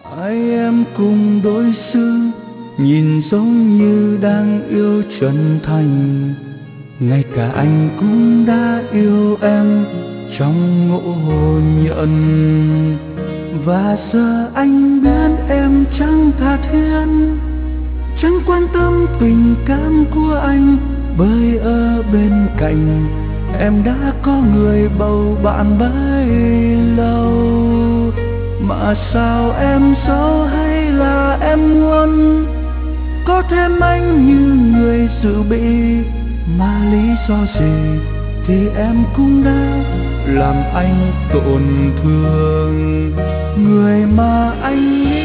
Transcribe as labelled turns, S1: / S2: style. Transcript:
S1: Hai em cùng đối xử, nhìn giống như đang yêu chân thành. Ngay cả anh cũng đã yêu em trong ngộ hôn nhận. Và giờ anh biết em chẳng tha thiết, chẳng quan tâm tình cảm của anh, bởi ở bên cạnh em đã có người bầu bạn bấy lâu. Mà sao em giấu hay là em muốn có thêm anh như người dự bị? Mà lý do gì thì em cũng đã làm anh tổn thương người mà anh yêu.